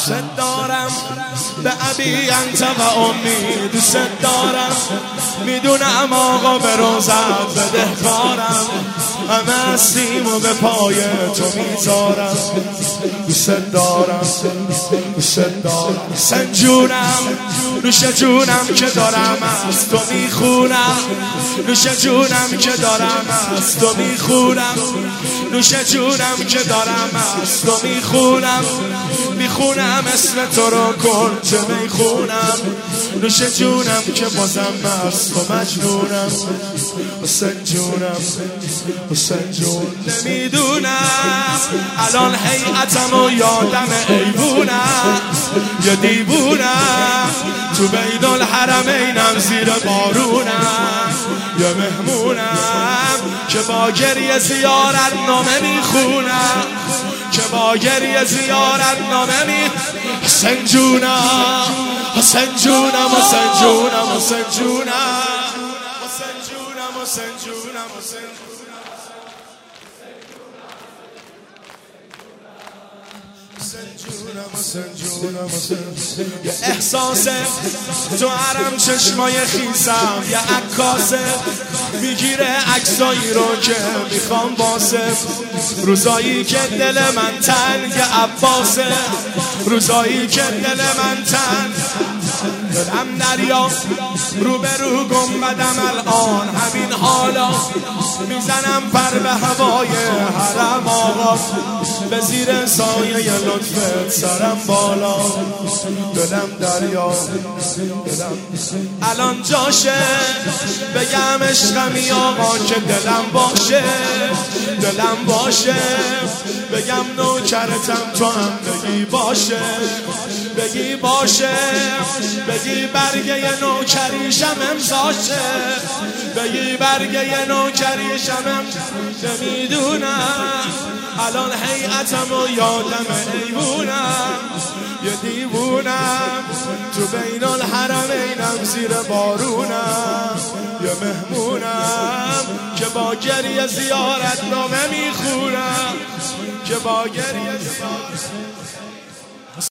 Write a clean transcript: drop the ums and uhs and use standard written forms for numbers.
دوست دارم به ابی انت و امی، دوست دارم میدونم آقا به روزت بدهکارم، همه هستیم و به پای تو میذارم. دوست دارم دوست دارم سنجونم، نوش جونم که دارم از تو میخونم، نوش جونم که دارم از تو میخونم، نوش جونم که دارم از تو میخونم، میخونم اسم تو رو کن چه میخونم، نوش جونم که بازم از تو مجنونم. حسین جونم حسین جون، نمیدونم الان هیئتم و یادم ایوونم، یه دیوونم تو بین الحرمینم زیر بارونم، یه مهمونم که با گریه زیارت نامه میخونم، که با گریه زیارت نامه حسین جونم حسین جونم حسین جونم حسین جونم حسین جونم حسین جونم حسین یه احساسه تو حرم چشمای خیسم، یه عکاسه میگیره عکسایی رو که میخوام باسه، روزایی که دل من تنگ عباسه، روزایی که دل من تنگ دلم دریا رو به رو گنبدم الان همین حالا، میزنم پر به هوای حرم آقا، به زیر سایه لطفت سرم بالا، دلم دریا دلم الان جاشه بگم عشقمی آقا که دلم باشه، دلم باشه بگم نوکرتم تو هم بگی باشه، بگی باشه بگی برگه نوکریشم امضاشه، بگی برگه نوکریشم نمیدونم الان هیئتم و یادم ایوونم، یه دیوونم تو بین الحرمینم زیر بارونم، یه مهمونم که با گریه زیارت نامه میخونم، که با گریه زیارت